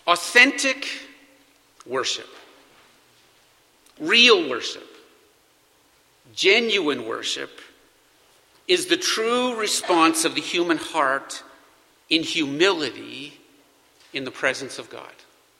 Authentic worship, real worship, genuine worship is the true response of the human heart in humility in the presence of God.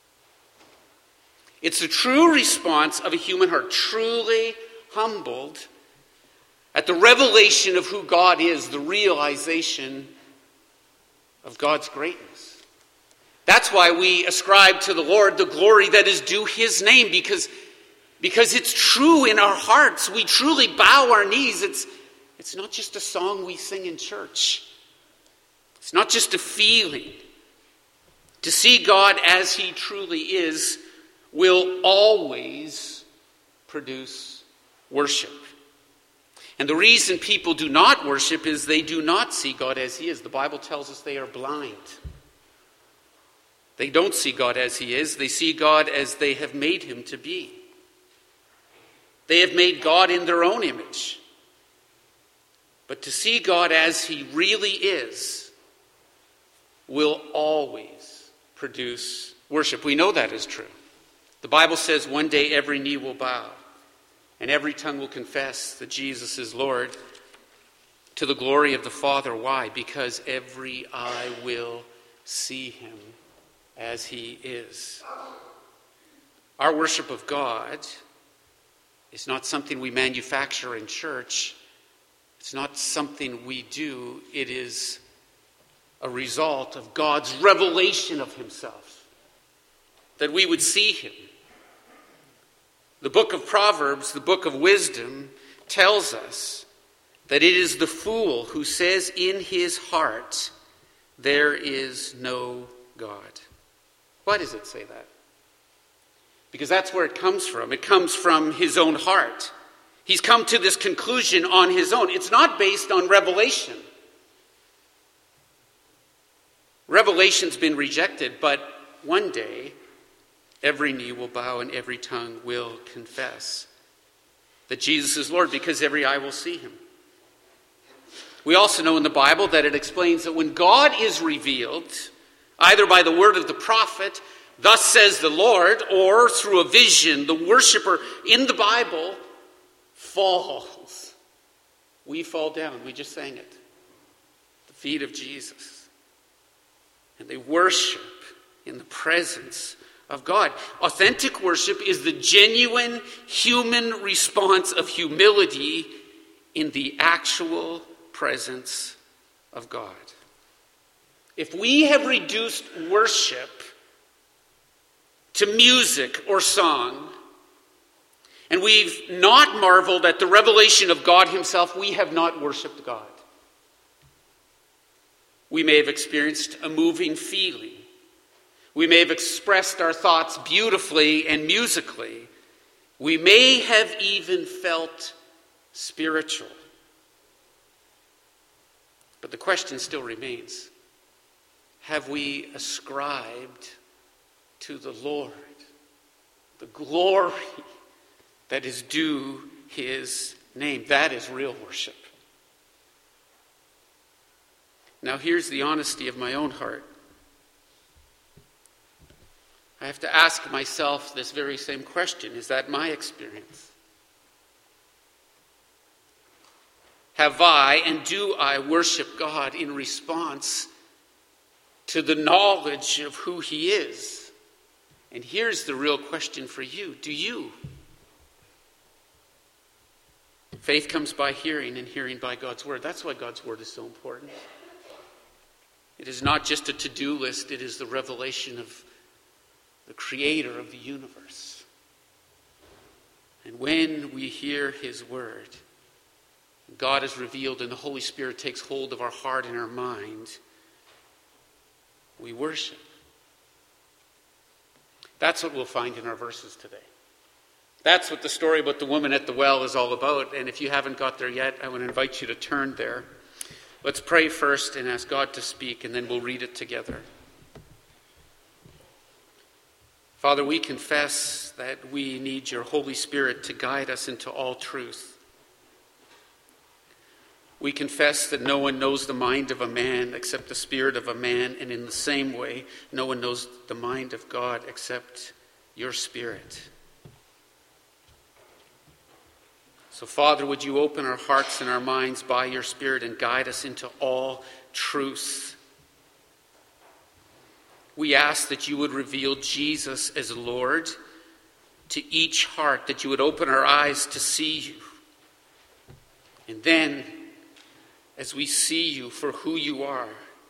It's the true response of a human heart, truly humbled at the revelation of who God is, the realization of God's greatness. That's why we ascribe to the Lord the glory that is due his name, because it's true in our hearts. We truly bow our knees. It's not just a song we sing in church. It's not just a feeling. To see God as he truly is will always produce worship. And the reason people do not worship is they do not see God as he is. The Bible tells us they are blind. They don't see God as he is. They see God as they have made him to be. They have made God in their own image. But to see God as he really is will always produce worship. We know that is true. The Bible says one day every knee will bow and every tongue will confess that Jesus is Lord, to the glory of the Father. Why? Because every eye will see him as he is. Our worship of God is not something we manufacture in church. It's not something we do. It is a result of God's revelation of himself, that we would see him. The book of Proverbs, the book of wisdom, tells us that it is the fool who says in his heart, there is no God. Why does it say that? Because that's where it comes from. It comes from his own heart. He's come to this conclusion on his own. It's not based on revelation. Revelation's been rejected, but one day every knee will bow and every tongue will confess that Jesus is Lord, because every eye will see him. We also know in the Bible that it explains that when God is revealed, either by the word of the prophet, thus says the Lord, or through a vision, the worshiper in the Bible falls. We fall down. We just sang it. At the feet of Jesus. And they worship in the presence of God. Authentic worship is the genuine human response of humility in the actual presence of God. If we have reduced worship to music or song, and we've not marveled at the revelation of God himself, we have not worshipped God. We may have experienced a moving feeling. We may have expressed our thoughts beautifully and musically. We may have even felt spiritual. But the question still remains, have we ascribed to the Lord the glory that is due his name? That is real worship. Now here's the honesty of my own heart. I have to ask myself this very same question. Is that my experience? Have I and do I worship God in response to the knowledge of who he is? And here's the real question for you. Do you? Faith comes by hearing, and hearing by God's word. That's why God's word is so important. It is not just a to-do list. It is the revelation of the creator of the universe. And when we hear his word, God is revealed and the Holy Spirit takes hold of our heart and our mind, we worship. That's what we'll find in our verses today. That's what the story about the woman at the well is all about. And if you haven't got there yet, I want to invite you to turn there. Let's pray first and ask God to speak, and then we'll read it together. Father, we confess that we need your Holy Spirit to guide us into all truth. We confess that no one knows the mind of a man except the spirit of a man, and in the same way, no one knows the mind of God except your Spirit. So, Father, would you open our hearts and our minds by your Spirit and guide us into all truth? We ask that you would reveal Jesus as Lord to each heart, that you would open our eyes to see you. And then, as we see you for who you are,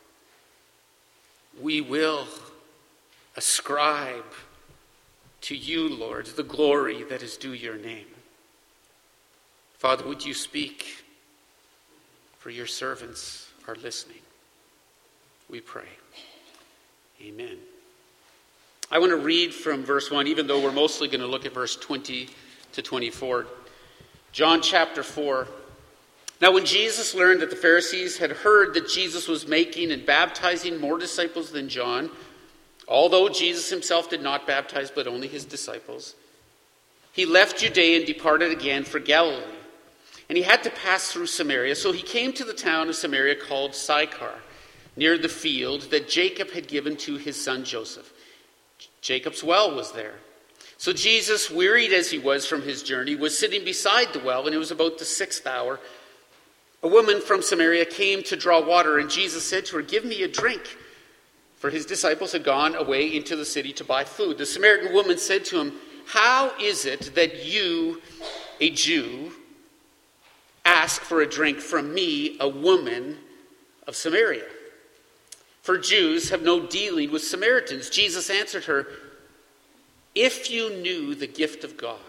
we will ascribe to you, Lord, the glory that is due your name. Father, would you speak, for your servants are listening. We pray. Amen. I want to read from verse 1, even though we're mostly going to look at verse 20 to 24. John chapter 4. Now when Jesus learned that the Pharisees had heard that Jesus was making and baptizing more disciples than John, although Jesus himself did not baptize but only his disciples, he left Judea and departed again for Galilee. And he had to pass through Samaria, so he came to the town of Samaria called Sychar, near the field that Jacob had given to his son Joseph. Jacob's well was there. So Jesus, wearied as he was from his journey, was sitting beside the well, and it was about the 6th hour. A woman from Samaria came to draw water, and Jesus said to her, "Give me a drink." For his disciples had gone away into the city to buy food. The Samaritan woman said to him, "How is it that you, a Jew, ask for a drink from me, a woman of Samaria? For Jews have no dealing with Samaritans." Jesus answered her, "If you knew the gift of God,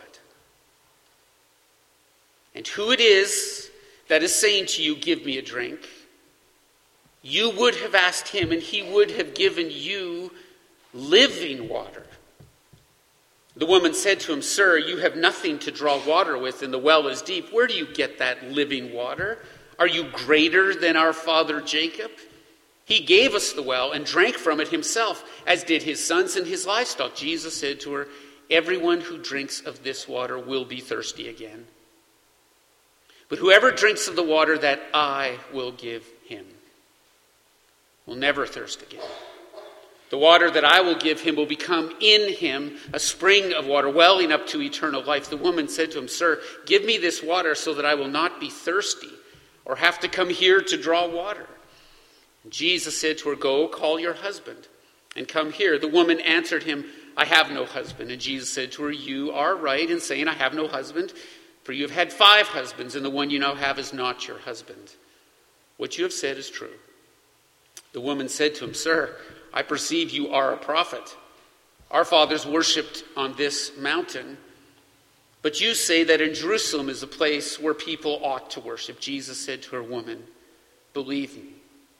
and who it is that is saying to you, 'Give me a drink,' you would have asked him, and he would have given you living water." The woman said to him, "Sir, you have nothing to draw water with, and the well is deep. Where do you get that living water? Are you greater than our father Jacob? He gave us the well and drank from it himself, as did his sons and his livestock." Jesus said to her, "Everyone who drinks of this water will be thirsty again. But whoever drinks of the water that I will give him will never thirst again. The water that I will give him will become in him a spring of water welling up to eternal life." The woman said to him, "Sir, give me this water so that I will not be thirsty or have to come here to draw water." And Jesus said to her, "Go, call your husband and come here." The woman answered him, "I have no husband." And Jesus said to her, "You are right in saying, 'I have no husband,' for you have had 5 husbands, and the one you now have is not your husband. What you have said is true." The woman said to him, "Sir, I perceive you are a prophet. Our fathers worshipped on this mountain, but you say that in Jerusalem is a place where people ought to worship." Jesus said to her, "Woman, believe me,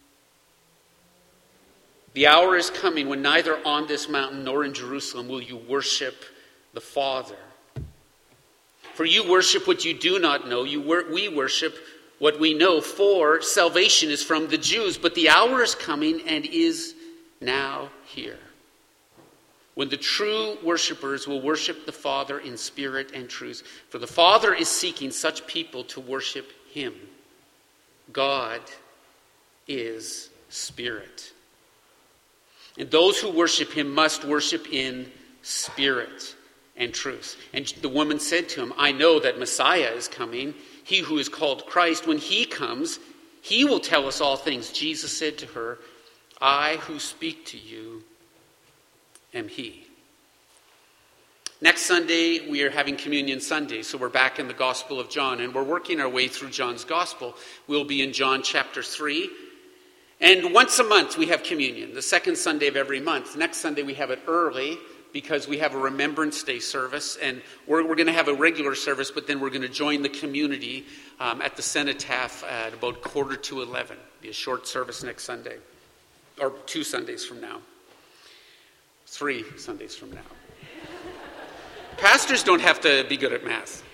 the hour is coming when neither on this mountain nor in Jerusalem will you worship the Father. For you worship what you do not know. We worship what we know, for salvation is from the Jews. But the hour is coming and is now here, when the true worshipers will worship the Father in spirit and truth. For the Father is seeking such people to worship him. God is spirit. And those who worship him must worship in spirit and truth." And the woman said to him, "I know that Messiah is coming, he who is called Christ. When he comes, he will tell us all things." Jesus said to her, "I who speak to you am he." Next Sunday, we are having Communion Sunday, so we're back in the Gospel of John, and we're working our way through John's Gospel. We'll be in John chapter 3. And once a month, we have communion, the second Sunday of every month. Next Sunday, we have it early because we have a Remembrance Day service, and we're going to have a regular service, but then we're going to join the community at the cenotaph at about 11:45. It'll be a short service next Sunday, or 2 Sundays from now, 3 Sundays from now. Pastors don't have to be good at math.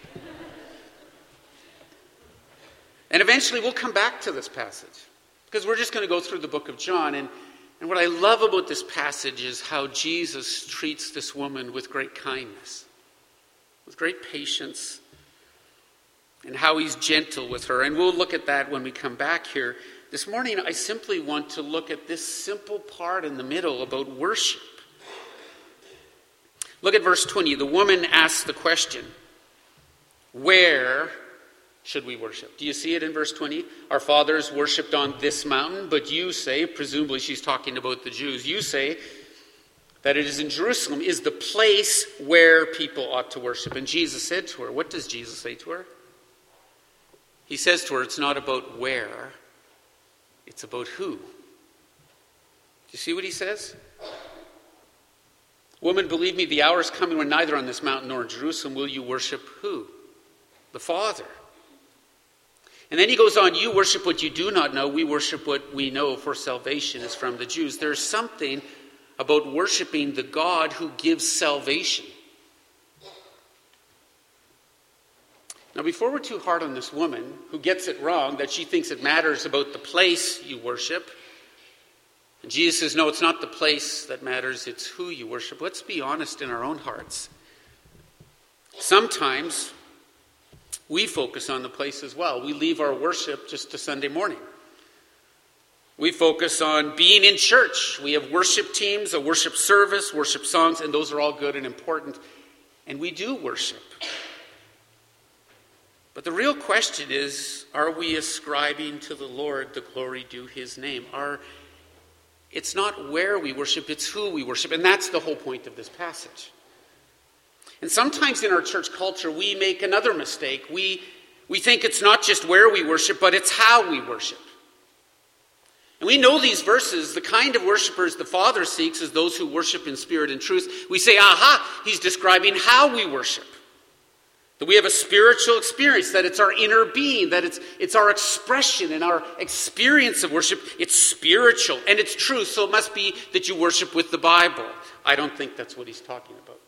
And eventually we'll come back to this passage, because we're just going to go through the book of John. And what I love about this passage is how Jesus treats this woman with great kindness, with great patience. and how he's gentle with her. And we'll look at that when we come back here. This morning, I simply want to look at this simple part in the middle about worship. Look at verse 20. The woman asks the question, where should we worship? Do you see it in verse 20? Our fathers worshipped on this mountain, but you say, presumably she's talking about the Jews, you say that it is in Jerusalem, is the place where people ought to worship. And Jesus said to her, what does Jesus say to her? He says to her, it's not about where, it's about who. Do you see what he says? Woman, believe me, the hour is coming when neither on this mountain nor in Jerusalem will you worship who? The Father. And then he goes on, you worship what you do not know, we worship what we know, for salvation is from the Jews. There's something about worshiping the God who gives salvation. Now, before we're too hard on this woman who gets it wrong, that she thinks it matters about the place you worship, and Jesus says, no, it's not the place that matters, it's who you worship. Let's be honest in our own hearts. Sometimes we focus on the place as well. We leave our worship just to Sunday morning. We focus on being in church. We have worship teams, a worship service, worship songs, and those are all good and important. And we do worship. But the real question is, are we ascribing to the Lord the glory due his name? It's not where we worship, it's who we worship. And that's the whole point of this passage. And sometimes in our church culture, we make another mistake. We think it's not just where we worship, but it's how we worship. And we know these verses. The kind of worshipers the Father seeks is those who worship in spirit and truth. We say, aha, he's describing how we worship. That we have a spiritual experience, that it's our inner being, that it's our expression and our experience of worship. It's spiritual and it's true, so it must be that you worship with the Bible. I don't think that's what he's talking about.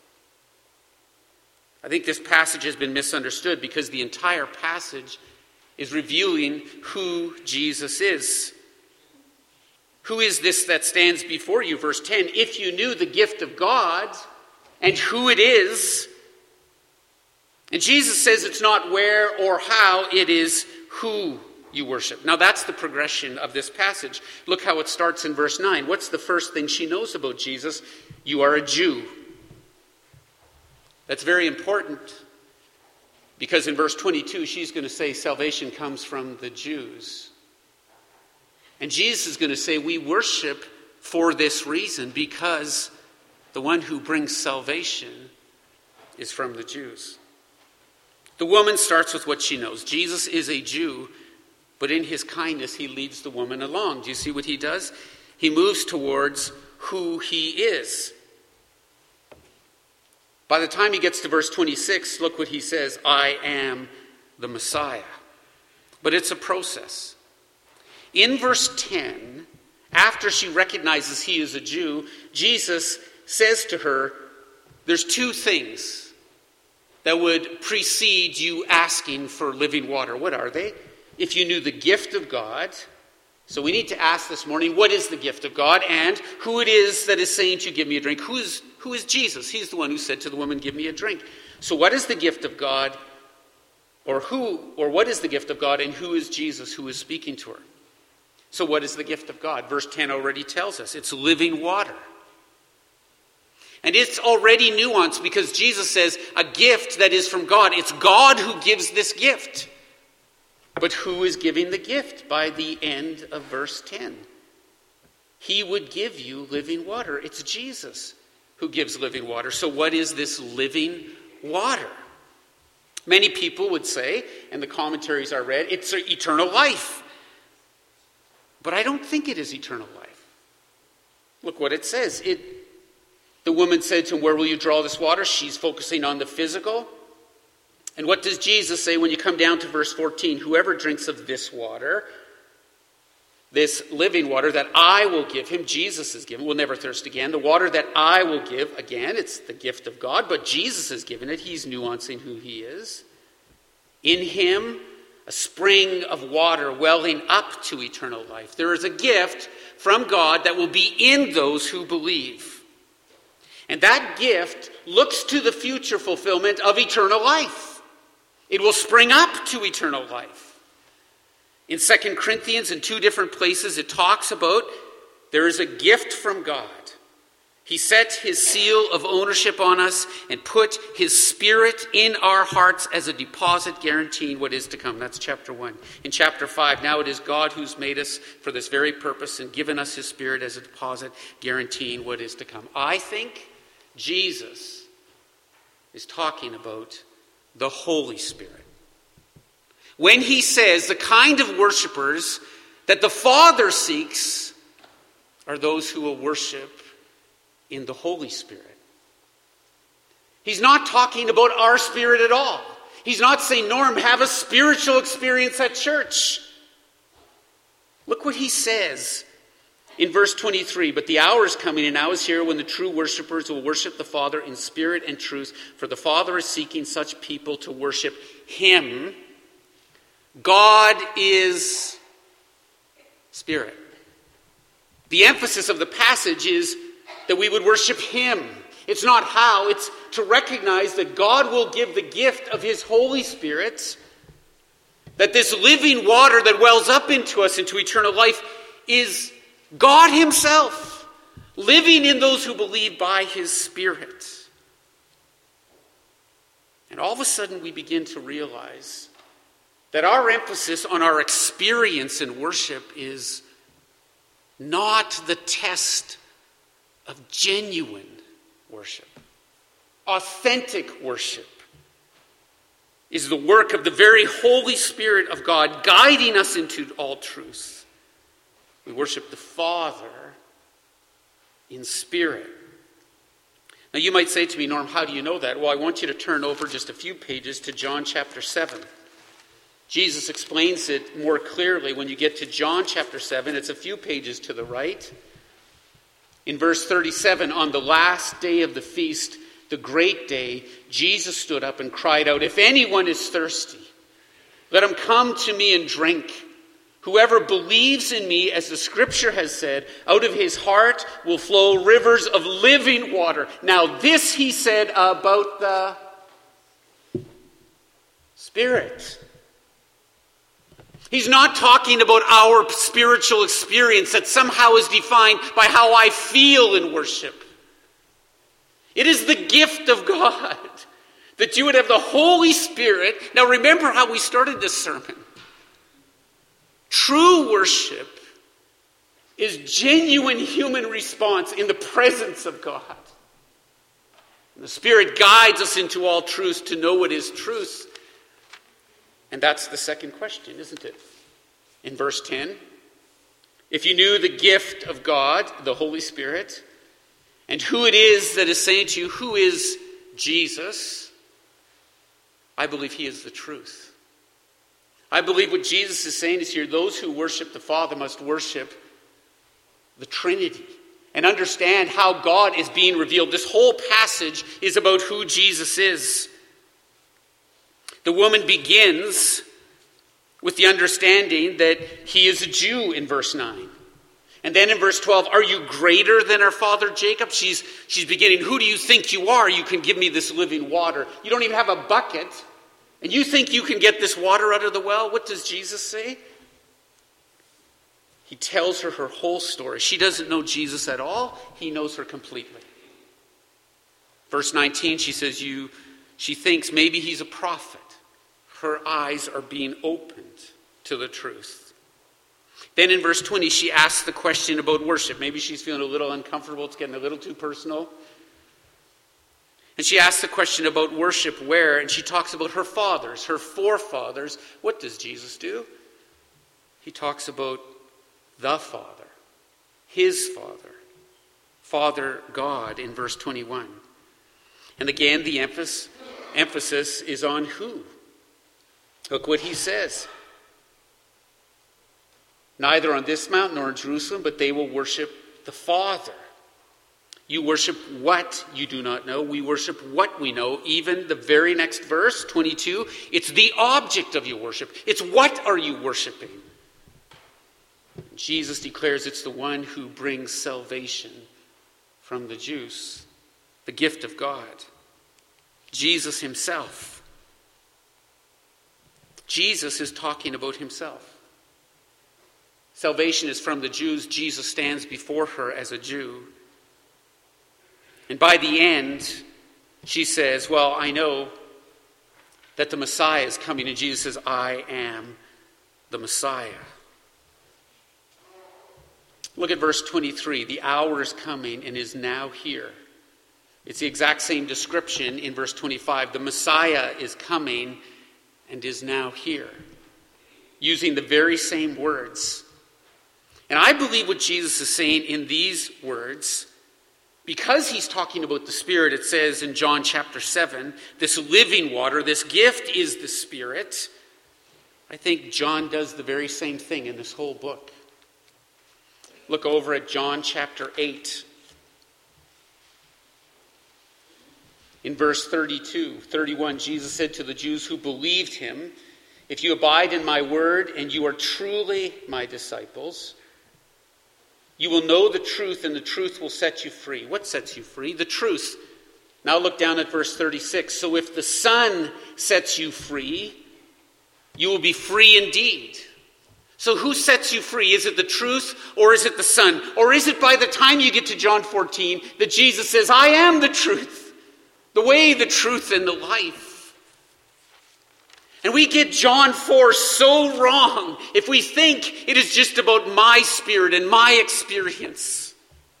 I think this passage has been misunderstood because the entire passage is revealing who Jesus is. Who is this that stands before you? Verse 10, if you knew the gift of God and who it is. And Jesus says it's not where or how, it is who you worship. Now that's the progression of this passage. Look how it starts in verse 9. What's the first thing she knows about Jesus? You are a Jew. That's very important because in verse 22 she's going to say salvation comes from the Jews. And Jesus is going to say we worship for this reason because the one who brings salvation is from the Jews. The woman starts with what she knows. Jesus is a Jew, but in his kindness he leads the woman along. Do you see what he does? He moves towards who he is. By the time he gets to verse 26, look what he says, I am the Messiah. But it's a process. In verse 10, after she recognizes he is a Jew, Jesus says to her, there's two things that would precede you asking for living water. What are they? If you knew the gift of God. So we need to ask this morning, what is the gift of God? And who it is that is saying to you, give me a drink. Who is Jesus? He's the one who said to the woman, give me a drink. So what is the gift of God? Or what is the gift of God? And who is Jesus who is speaking to her? So what is the gift of God? Verse 10 already tells us. It's living water. And it's already nuanced because Jesus says a gift that is from God. It's God who gives this gift. But who is giving the gift by the end of verse 10? He would give you living water. It's Jesus who gives living water. So what is this living water? Many people would say, and the commentaries I read, it's eternal life. But I don't think it is eternal life. Look what it says. The woman said to him, where will you draw this water? She's focusing on the physical. And what does Jesus say when you come down to verse 14? Whoever drinks of this water, this living water that I will give him, Jesus is given, will never thirst again. The water that I will give, again, it's the gift of God, but Jesus has given it. He's nuancing who he is. In him, a spring of water welling up to eternal life. There is a gift from God that will be in those who believe. And that gift looks to the future fulfillment of eternal life. It will spring up to eternal life. In 2 Corinthians, in 2 different places, it talks about there is a gift from God. He set his seal of ownership on us and put his Spirit in our hearts as a deposit guaranteeing what is to come. That's chapter 1. In chapter 5, now it is God who's made us for this very purpose and given us his Spirit as a deposit guaranteeing what is to come. I think Jesus is talking about the Holy Spirit. When he says the kind of worshipers that the Father seeks are those who will worship in the Holy Spirit. He's not talking about our spirit at all. He's not saying, Norm, have a spiritual experience at church. Look what he says in verse 23. But the hour is coming and now is here when the true worshipers will worship the Father in spirit and truth. For the Father is seeking such people to worship him. God is spirit. The emphasis of the passage is that we would worship him. It's not how, it's to recognize that God will give the gift of his Holy Spirit, that this living water that wells up into us, into eternal life, is God himself, living in those who believe by his Spirit. And all of a sudden we begin to realize that our emphasis on our experience in worship is not the test of genuine worship. Authentic worship is the work of the very Holy Spirit of God guiding us into all truth. We worship the Father in spirit. Now you might say to me, Norm, how do you know that? Well, I want you to turn over just a few pages to John chapter 7. Jesus explains it more clearly when you get to John chapter 7. It's a few pages to the right. In verse 37, on the last day of the feast, the great day, Jesus stood up and cried out, if anyone is thirsty, let him come to me and drink. Whoever believes in me, as the scripture has said, out of his heart will flow rivers of living water. Now this he said about the Spirit. He's not talking about our spiritual experience that somehow is defined by how I feel in worship. It is the gift of God that you would have the Holy Spirit. Now remember how we started this sermon. True worship is genuine human response in the presence of God. And the Spirit guides us into all truth to know what is truth. And that's the second question, isn't it? In verse 10, if you knew the gift of God, the Holy Spirit, and who it is that is saying to you, who is Jesus? I believe he is the truth. I believe what Jesus is saying is here, those who worship the Father must worship the Trinity and understand how God is being revealed. This whole passage is about who Jesus is. The woman begins with the understanding that he is a Jew in verse 9. And then in verse 12, are you greater than our father Jacob? She's beginning, who do you think you are? You can give me this living water. You don't even have a bucket. And you think you can get this water out of the well? What does Jesus say? He tells her her whole story. She doesn't know Jesus at all. He knows her completely. Verse 19, she says, she thinks maybe he's a prophet. Her eyes are being opened to the truth. Then in verse 20, she asks the question about worship. Maybe she's feeling a little uncomfortable. It's getting a little too personal. And she asks the question about worship where, and she talks about her fathers, her forefathers. What does Jesus do? He talks about the Father, his Father, Father God in verse 21. And again, the emphasis is on who? Look what he says. Neither on this mountain nor in Jerusalem, but they will worship the Father. You worship what you do not know. We worship what we know. Even the very next verse, 22, it's the object of your worship. It's what are you worshiping? Jesus declares it's the one who brings salvation from the Jews, the gift of God. Jesus himself. Jesus is talking about himself. Salvation is from the Jews. Jesus stands before her as a Jew. And by the end, she says, well, I know that the Messiah is coming. And Jesus says, I am the Messiah. Look at verse 23. The hour is coming and is now here. It's the exact same description in verse 25. The Messiah is coming and is now here. Using the very same words. And I believe what Jesus is saying in these words, because he's talking about the Spirit, it says in John chapter 7, this living water, this gift is the Spirit. I think John does the very same thing in this whole book. Look over at John chapter 8. In verse 31, Jesus said to the Jews who believed him, if you abide in my word and you are truly my disciples, you will know the truth and the truth will set you free. What sets you free? The truth. Now look down at verse 36. So if the Son sets you free, you will be free indeed. So who sets you free? Is it the truth or is it the Son? Or is it by the time you get to John 14 that Jesus says, I am the truth, the way, the truth, and the life? And we get John 4 so wrong if we think it is just about my spirit and my experience.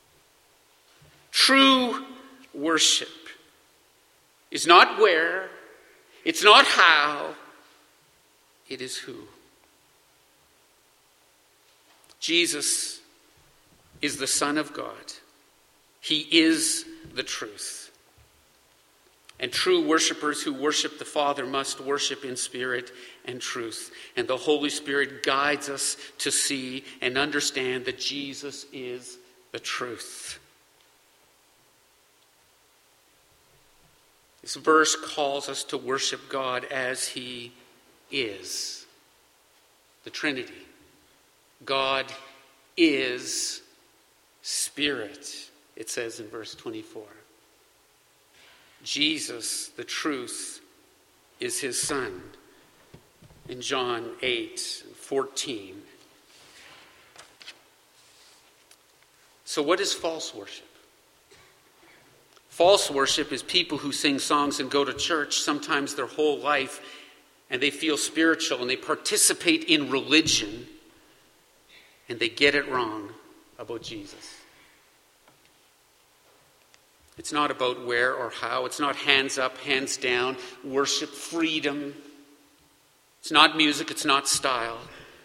True worship is not where, it's not how, it is who. Jesus is the Son of God. He is the truth. And true worshipers who worship the Father must worship in spirit and truth. And the Holy Spirit guides us to see and understand that Jesus is the truth. This verse calls us to worship God as he is. The Trinity. God is Spirit, it says in verse 24. Jesus, the truth, is his Son. In John 8:14. So what is false worship? False worship is people who sing songs and go to church sometimes their whole life, and they feel spiritual and they participate in religion, and they get it wrong about Jesus. It's not about where or how. It's not hands up, hands down, worship, freedom. It's not music, it's not style.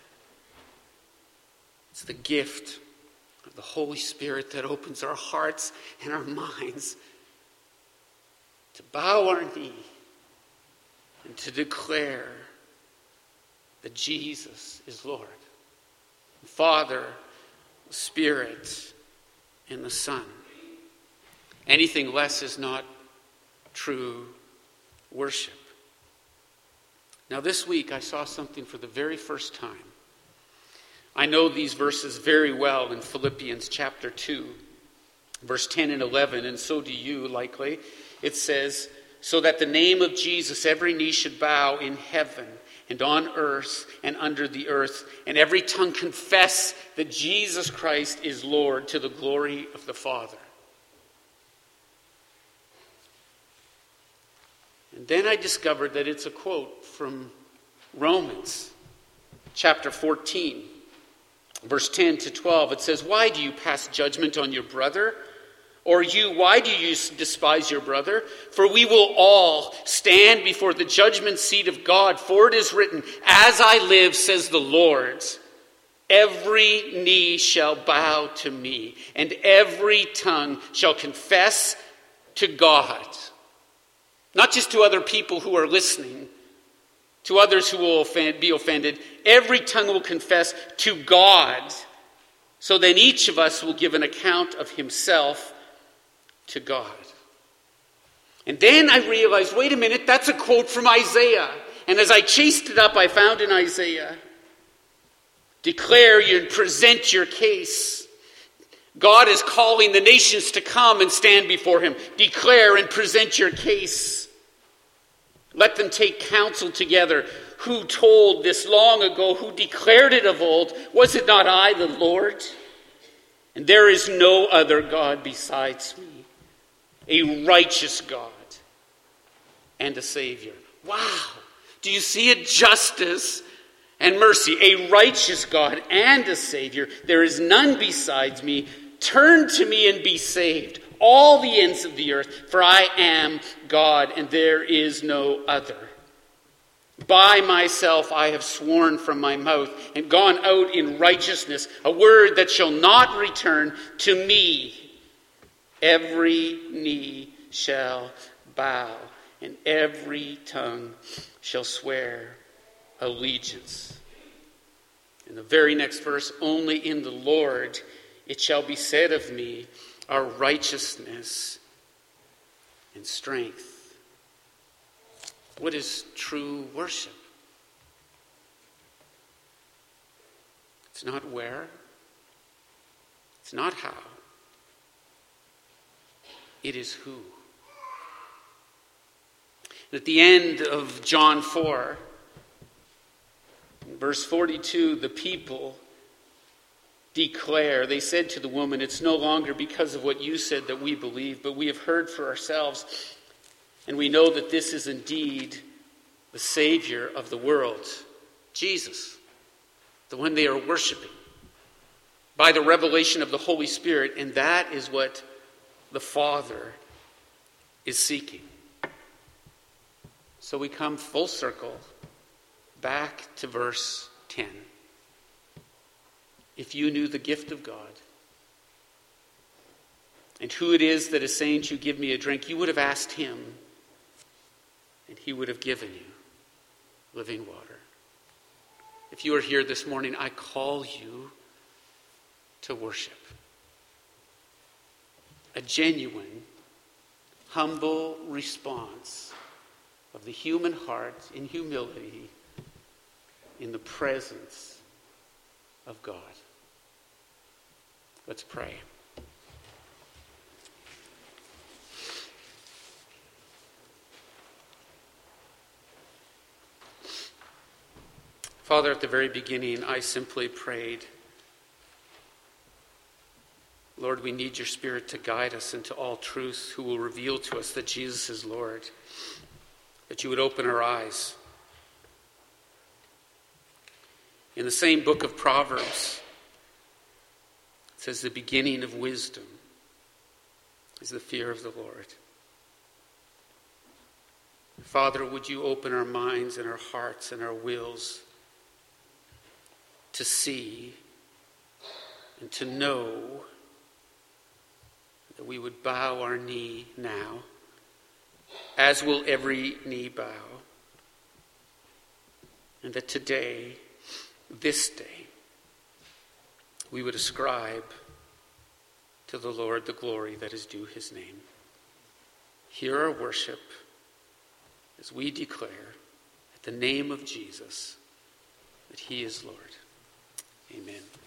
It's the gift of the Holy Spirit that opens our hearts and our minds to bow our knee and to declare that Jesus is Lord. The Father, the Spirit, and the Son. Anything less is not true worship. Now this week I saw something for the very first time. I know these verses very well in Philippians chapter 2, verse 10 and 11, and so do you likely. It says, so that the name of Jesus every knee should bow in heaven and on earth and under the earth, and every tongue confess that Jesus Christ is Lord to the glory of the Father. And then I discovered that it's a quote from Romans chapter 14, verse 10 to 12. It says, why do you pass judgment on your brother? Or you, why do you despise your brother? For we will all stand before the judgment seat of God. For it is written, as I live, says the Lord, every knee shall bow to me, and every tongue shall confess to God. Not just to other people who are listening, to others who will be offended. Every tongue will confess to God. So then each of us will give an account of himself to God. And then I realized, wait a minute, that's a quote from Isaiah. And as I chased it up, I found in Isaiah, declare and present your case. God is calling the nations to come and stand before him. Declare and present your case. Let them take counsel together. who told this long ago, who declared it of old? Was it not I, the Lord? And there is no other God besides me, a righteous God and a Savior. Wow! Do you see it? Justice and mercy, a righteous God and a Savior. There is none besides me. Turn to me and be saved, all the ends of the earth, for I am God and there is no other. By myself I have sworn from my mouth and gone out in righteousness, a word that shall not return to me. Every knee shall bow and every tongue shall swear allegiance. In the very next verse, only in the Lord it shall be said of me, our righteousness and strength. What is true worship? It's not where. It's not how. It is who. At the end of John 4, in verse 42, the people declare, they said to the woman, it's no longer because of what you said that we believe, but we have heard for ourselves, and we know that this is indeed the Savior of the world, Jesus, the one they are worshiping, by the revelation of the Holy Spirit, and that is what the Father is seeking. So we come full circle back to verse 10. If you knew the gift of God and who it is that is saying to you, give me a drink, you would have asked him and he would have given you living water. If you are here this morning, I call you to worship. A genuine, humble response of the human heart in humility in the presence of God. Let's pray. Father, at the very beginning, I simply prayed, Lord, we need your Spirit to guide us into all truth, who will reveal to us that Jesus is Lord, that you would open our eyes. In the same book of Proverbs, it says the beginning of wisdom is the fear of the Lord. Father, would you open our minds and our hearts and our wills to see and to know that we would bow our knee now, as will every knee bow, and that today, this day, we would ascribe to the Lord the glory that is due his name. Hear our worship as we declare at the name of Jesus that he is Lord. Amen.